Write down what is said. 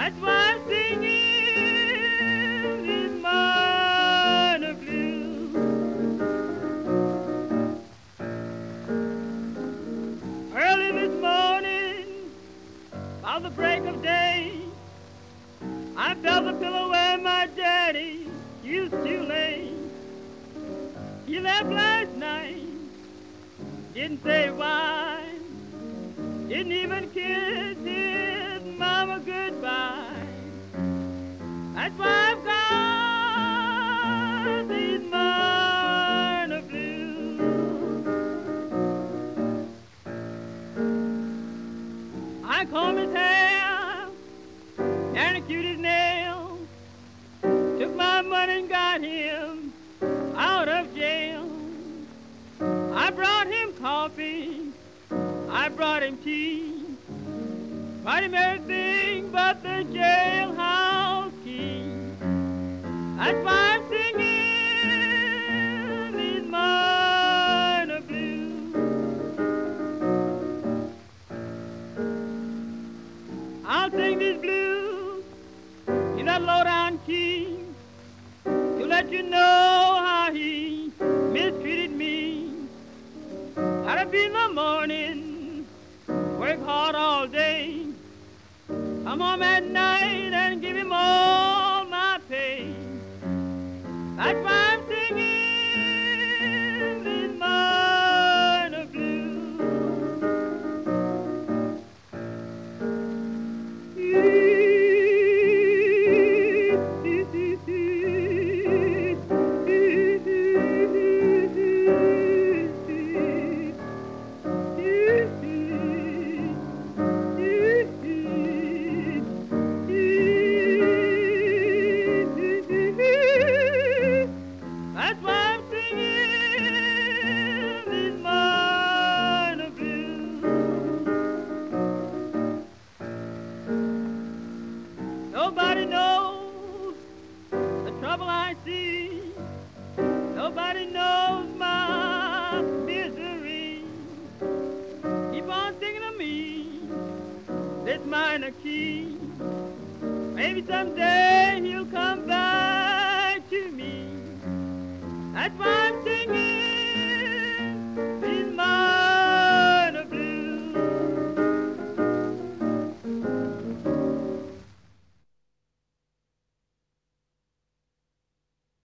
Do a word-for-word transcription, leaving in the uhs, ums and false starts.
That's why I'm singing this minor blues. Early this morning, by the break of day, I felt the pillow where my daddy used to lay. He left last night, didn't say why, didn't even kiss his mama goodbye. That's why I've got these minor blues. I combed his hair, manicured his nails, took my money and got him out of jail. I brought him coffee, I brought him tea, brought him everything but the jailhouse key. That's why I'm singing these minor blues. I'll sing these blues in that low-down key to let you know how he mistreated me. Got up in the morning, work hard all day, come home at night and give him all my pay. That's why I'm singing these minor blues. Nobody knows the trouble I see. Nobody knows my misery. Keep on singing to me this minor key. Maybe someday he'll come back.